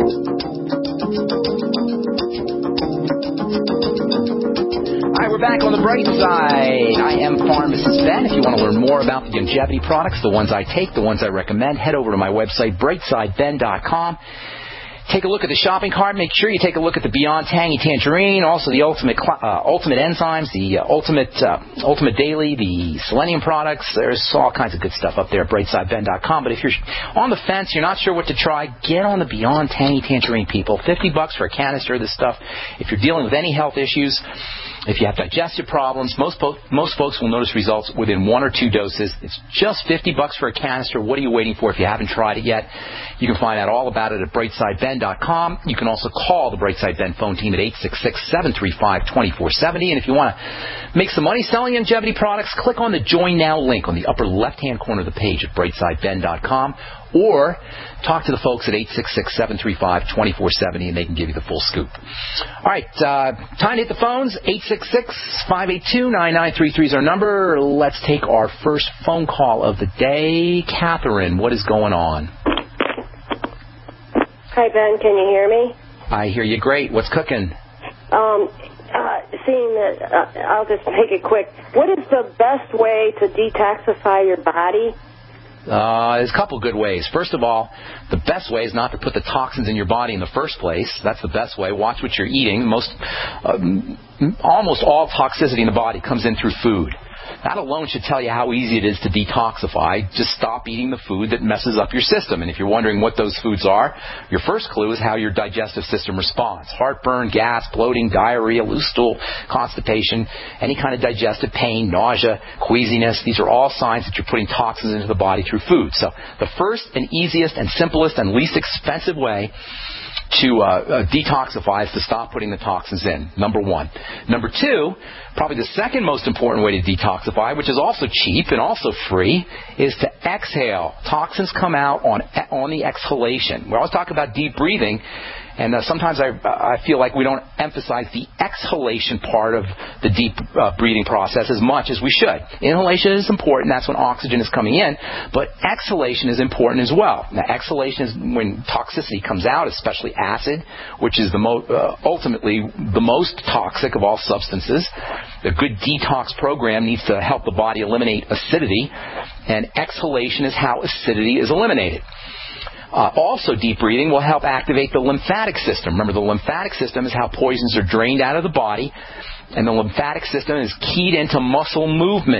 All right, we're back on the bright side. I am Pharmacist Ben. If you want to learn more about the longevity products, the ones I take, the ones I recommend, head over to my website, brightside ben dot com. Take a look at the shopping cart. Make sure you take a look at the Beyond Tangy Tangerine, also the Ultimate uh, Ultimate Enzymes, the uh, Ultimate uh, Ultimate Daily, the Selenium products. There's all kinds of good stuff up there at brightside ben dot com. But if you're on the fence, you're not sure what to try, get on the Beyond Tangy Tangerine, people. fifty bucks for a canister of this stuff. If you're dealing with any health issues, if you have digestive problems, most po- most folks will notice results within one or two doses. It's just fifty bucks for a canister. What are you waiting for if you haven't tried it yet? You can find out all about it at brightside ben dot com. You can also call the Brightside Ben phone team at eight six six, seven three five, two four seven zero. And if you want to make some money selling longevity products, click on the Join Now link on the upper left-hand corner of the page at brightside ben dot com. Or talk to the folks at eight six six, seven three five, two four seven zero, and they can give you the full scoop. All right, uh, time to hit the phones. eight six six, five eight two, nine nine three three is our number. Let's take our first phone call of the day. Catherine, what is going on? Hi, Ben. Can you hear me? I hear you great. What's cooking? Um, uh, seeing that, uh, I'll just make it quick. What is the best way to detoxify your body? Uh, there's a couple good ways. First of all, the best way is not to put the toxins in your body in the first place. That's the best way. Watch what you're eating. Most, um, almost all toxicity in the body comes in through food. That alone should tell you how easy it is to detoxify. Just stop eating the food that messes up your system. And if you're wondering what those foods are, your first clue is how your digestive system responds. Heartburn, gas, bloating, diarrhea, loose stool, constipation, any kind of digestive pain, nausea, queasiness. These are all signs that you're putting toxins into the body through food. So the first and easiest and simplest and least expensive way to uh, uh, detoxify is to stop putting the toxins in, number one. Number two, probably the second most important way to detoxify, which is also cheap and also free, is to exhale. Toxins come out on on the exhalation. We always talk about deep breathing, and uh, sometimes I I feel like we don't emphasize the exhalation part of the deep uh, breathing process as much as we should. Inhalation is important. That's when oxygen is coming in. But exhalation is important as well. Now, exhalation is when toxicity comes out, especially acid, which is the mo- uh, ultimately the most toxic of all substances. A good detox program needs to help the body eliminate acidity, and exhalation is how acidity is eliminated. Uh, also, deep breathing will help activate the lymphatic system. Remember, the lymphatic system is how poisons are drained out of the body, and the lymphatic system is keyed into muscle movements.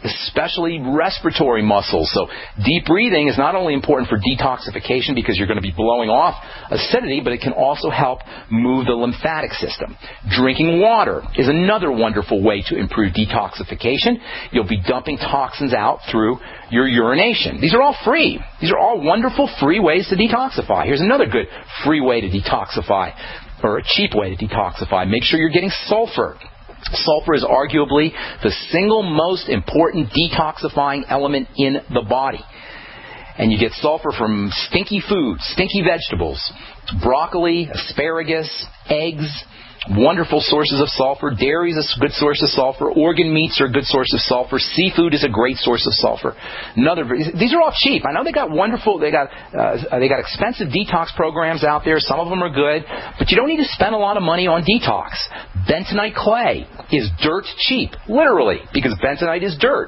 especially respiratory muscles. So deep breathing is not only important for detoxification because you're going to be blowing off acidity, but it can also help move the lymphatic system. Drinking water is another wonderful way to improve detoxification. You'll be dumping toxins out through your urination. These are all free. These are all wonderful free ways to detoxify. Here's another good free way to detoxify, or a cheap way to detoxify. Make sure you're getting sulfur. Sulfur is arguably the single most important detoxifying element in the body. And you get sulfur from stinky food, stinky vegetables, broccoli, asparagus, eggs, wonderful sources of sulfur. Dairy is a good source of sulfur. Organ meats are a good source of sulfur. Seafood is a great source of sulfur. Another, these are all cheap. I know they got wonderful, they got uh, they got expensive detox programs out there. Some of them are good, but you don't need to spend a lot of money on detox. Bentonite clay is dirt cheap, literally, because bentonite is dirt.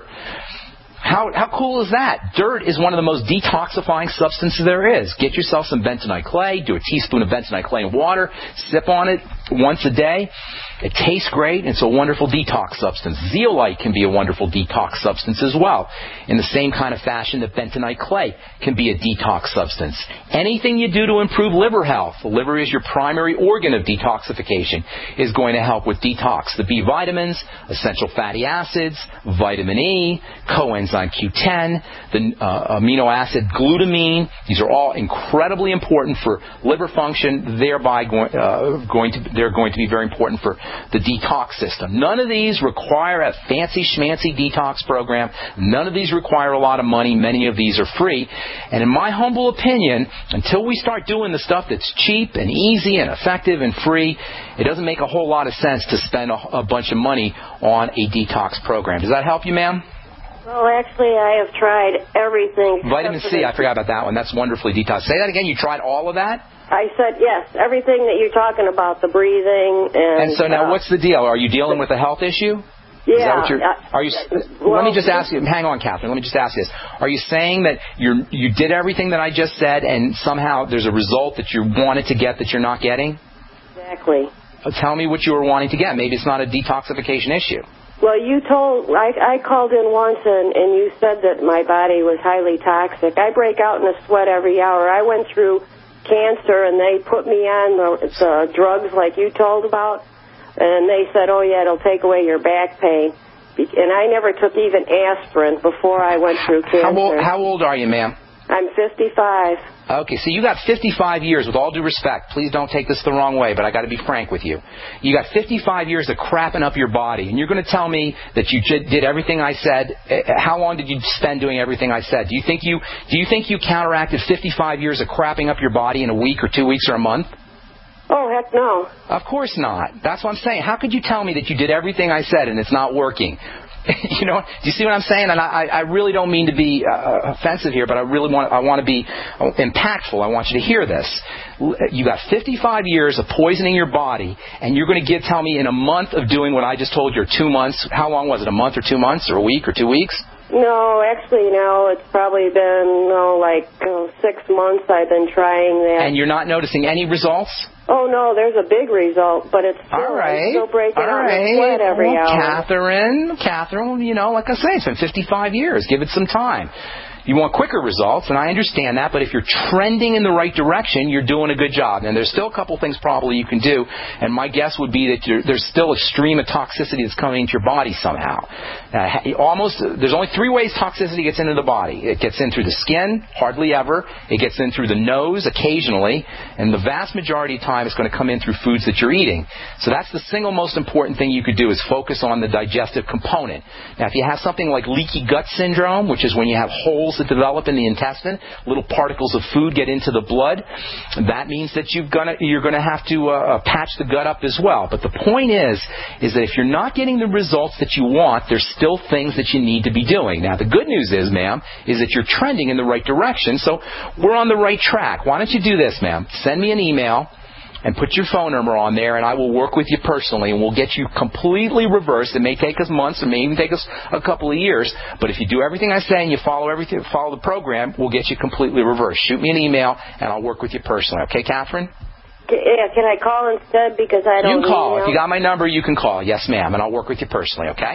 How how cool is that? Dirt is one of the most detoxifying substances there is. Get yourself some bentonite clay, do a teaspoon of bentonite clay in water, sip on it once a day. It tastes great, and it's a wonderful detox substance. Zeolite can be a wonderful detox substance as well, in the same kind of fashion that bentonite clay can be a detox substance. Anything you do to improve liver health, the liver is your primary organ of detoxification, is going to help with detox. The B vitamins, essential fatty acids, vitamin E, coenzyme Q ten, the uh, amino acid glutamine, these are all incredibly important for liver function, thereby going, uh, going to, they're going to be very important for the detox system. None of these require a fancy schmancy detox program. None of these require a lot of money. Many of these are free. And in my humble opinion, until we start doing the stuff that's cheap and easy and effective and free, it doesn't make a whole lot of sense to spend a, a bunch of money on a detox program. Does that help you, ma'am? Well, actually, I have tried everything. Vitamin C, I forgot about that one. That's wonderfully detox. Say that again. You tried all of that? I said yes. Everything that you're talking about, the breathing and... And so now uh, what's the deal? Are you dealing with a health issue? Yeah. Is that what you're, are you, well, let me just ask you, hang on, Catherine, let me just ask you this. Are you saying that you're, you did everything that I just said and somehow there's a result that you wanted to get that you're not getting? Exactly. Tell me what you were wanting to get. Maybe it's not a detoxification issue. Well, you told, I, I called in once and, and you said that my body was highly toxic. I break out in a sweat every hour. I went through cancer and they put me on the, the drugs like you told about. And they said, oh, yeah, it'll take away your back pain. And I never took even aspirin before I went through cancer. How old, how old are you, ma'am? I'm fifty-five. Okay, so you got fifty-five years, with all due respect. Please don't take this the wrong way, but I got to be frank with you. You got fifty-five years of crapping up your body, and you're going to tell me that you did everything I said. How long did you spend doing everything I said? Do you think you do you think you counteracted fifty-five years of crapping up your body in a week or two weeks or a month? Oh, heck no. Of course not. That's what I'm saying. How could you tell me that you did everything I said and it's not working? You know, do you see what I'm saying? And I, I really don't mean to be uh, offensive here, but I really want I want to be impactful. I want you to hear this. You got fifty-five years of poisoning your body, and you're going to get tell me in a month of doing what I just told you, or two months. How long was it? A month or two months, or a week or two weeks? No, actually, no. It's probably been no like oh, six months. I've been trying that. And you're not noticing any results? Oh, no, there's a big result, but it's still, all right. I'm still breaking all out right. in sweat every well, hour. Catherine, Catherine, you know, like I say, it's been fifty-five years. Give it some time. You want quicker results, and I understand that, but if you're trending in the right direction, you're doing a good job. And there's still a couple things probably you can do, and my guess would be that you're, there's still a stream of toxicity that's coming into your body somehow. Uh, almost, there's only three ways toxicity gets into the body. It gets in through the skin, hardly ever. It gets in through the nose, occasionally. And the vast majority of time, it's going to come in through foods that you're eating. So that's the single most important thing you could do, is focus on the digestive component. Now, if you have something like leaky gut syndrome, which is when you have holes that develop in the intestine, little particles of food get into the blood, that means that you've gonna, you're going to have to uh, patch the gut up as well. But the point is, is that if you're not getting the results that you want, there's still things that you need to be doing. Now, the good news is, ma'am, is that you're trending in the right direction, so we're on the right track. Why don't you do this, ma'am? Send me an email and put your phone number on there, and I will work with you personally, and we'll get you completely reversed. It may take us months, it may even take us a couple of years, but if you do everything I say and you follow everything, follow the program, we'll get you completely reversed. Shoot me an email, and I'll work with you personally. Okay, Catherine? Yeah, can I call instead because I don't You can call. email? If you got my number, you can call. Yes, ma'am, and I'll work with you personally, okay?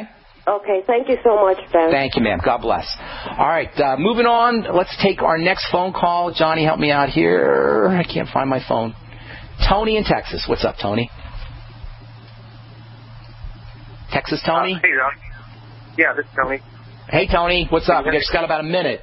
Okay, thank you so much, Ben. Thank you, ma'am. God bless. All right, uh, moving on. Let's take our next phone call. Johnny, help me out here. I can't find my phone. Tony in Texas. What's up, Tony? Texas, Tony? Uh, hey, Ron. Yeah, this is Tony. Hey, Tony. What's up? We just got about a minute.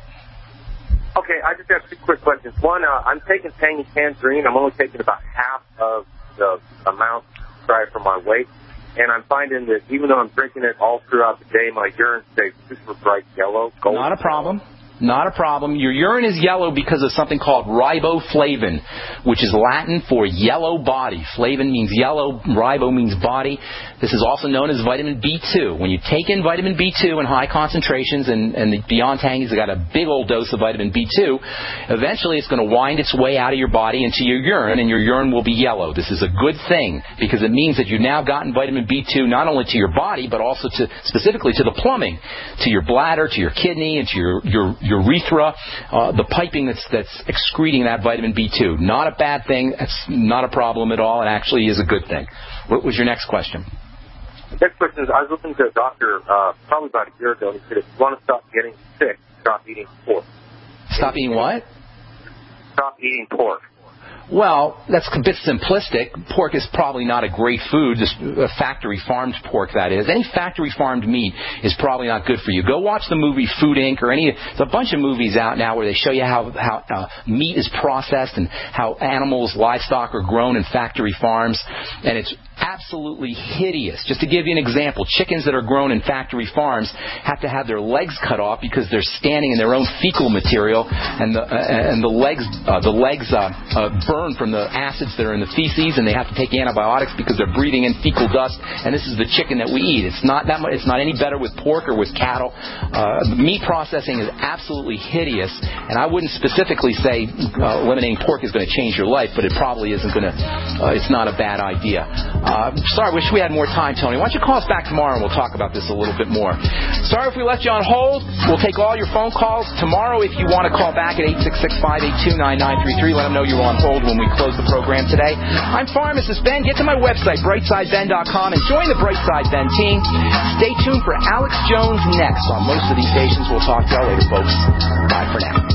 Okay, I just have two quick questions. One, uh, I'm taking Tangy Tangerine. I'm only taking about half of the amount prescribed for my weight. And I'm finding that even though I'm drinking it all throughout the day, my urine stays super bright yellow. Gold. Not a problem. Not a problem. Your urine is yellow because of something called riboflavin, which is Latin for yellow body. Flavin means yellow, ribo means body. This is also known as vitamin B two. When you take in vitamin B two in high concentrations, and, and the Beyond Tangy's got a big old dose of vitamin B two, eventually it's going to wind its way out of your body into your urine, and your urine will be yellow. This is a good thing because it means that you've now gotten vitamin B two not only to your body, but also to specifically to the plumbing, to your bladder, to your kidney, and to your, your urethra, uh, the piping that's, that's excreting that vitamin B two. Not a bad thing. That's not a problem at all. It actually is a good thing. What was your next question? The next question is, I was listening to a doctor uh, probably about a year ago, and he said if you want to stop getting sick, stop eating pork. Stop eating what? Stop eating pork. Well, that's a bit simplistic. Pork is probably not a great food, just a factory-farmed pork, that is. Any factory-farmed meat is probably not good for you. Go watch the movie Food Incorporated or any... There's a bunch of movies out now where they show you how, how uh, meat is processed and how animals, livestock are grown in factory farms, and it's absolutely hideous. Just to give you an example, chickens that are grown in factory farms have to have their legs cut off because they're standing in their own fecal material, and the uh, and the legs uh, the legs uh, uh, burn from the acids that are in the feces, and they have to take antibiotics because they're breathing in fecal dust. And this is the chicken that we eat. It's not that much, it's not any better with pork or with cattle. Uh, meat processing is absolutely hideous, and I wouldn't specifically say uh, eliminating pork is going to change your life, but it probably isn't going to. Uh, it's not a bad idea. Uh, sorry, wish we had more time, Tony. Why don't you call us back tomorrow and we'll talk about this a little bit more. Sorry if we left you on hold. We'll take all your phone calls tomorrow if you want to call back at eight six six, five eight two, nine nine three three. Let them know you're on hold when we close the program today. I'm Pharmacist Ben. Get to my website, brightside ben dot com, and join the Brightside Ben team. Stay tuned for Alex Jones next on most of these stations. We'll talk to y'all later, folks. Bye for now.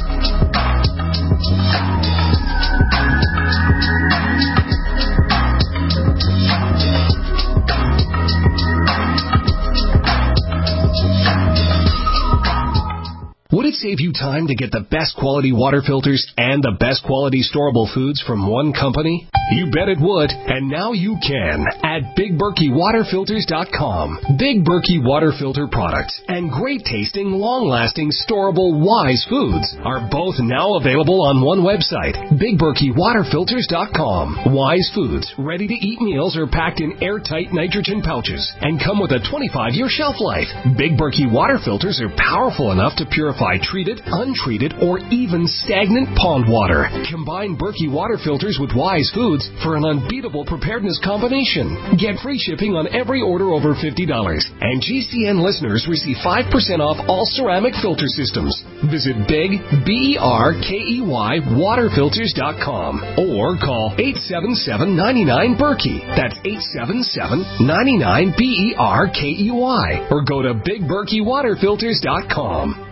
Would it save you time to get the best quality water filters and the best quality storable foods from one company? You bet it would, and now you can at Big Berkey Water Filters dot com. Big Berkey Water Filter products and great tasting, long-lasting, storable Wise foods are both now available on one website, Big Berkey Water Filters dot com. Wise foods, ready-to-eat meals are packed in airtight nitrogen pouches and come with a twenty-five year shelf life. Big Berkey Water Filters are powerful enough to purify treated, untreated, or even stagnant pond water. Combine Berkey Water Filters with Wise Foods for an unbeatable preparedness combination. Get free shipping on every order over fifty dollars. And G C N listeners receive five percent off all ceramic filter systems. Visit Big, B E R K E Y, water filters dot com or call eight seven seven, nine nine, Berkey. That's eight seven seven, nine nine, B E R K E Y. Or go to Big Berkey Water Filters dot com.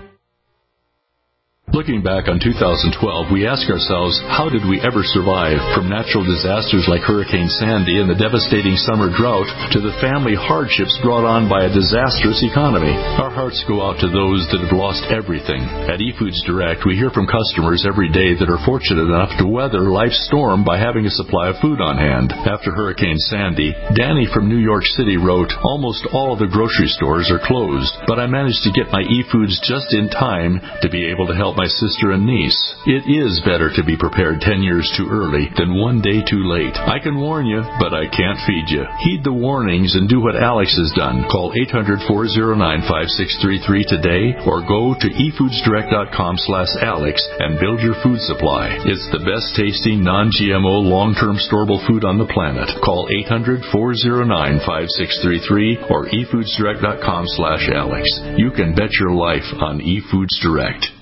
Looking back on two thousand twelve, we ask ourselves, how did we ever survive? From natural disasters like Hurricane Sandy and the devastating summer drought to the family hardships brought on by a disastrous economy. Our hearts go out to those that have lost everything. At eFoods Direct, we hear from customers every day that are fortunate enough to weather life's storm by having a supply of food on hand. After Hurricane Sandy, Danny from New York City wrote, almost all of the grocery stores are closed, but I managed to get my eFoods just in time to be able to help my sister and niece. It is better to be prepared ten years too early than one day too late. I can warn you, but I can't feed you. Heed the warnings and do what Alex has done. Call eight hundred, four oh nine, five six three three today or go to e foods direct dot com slash Alex and build your food supply. It's the best tasting, non-G M O, long-term storable food on the planet. Call eight hundred, four oh nine, five six three three or e foods direct dot com slash Alex. You can bet your life on eFoods Direct.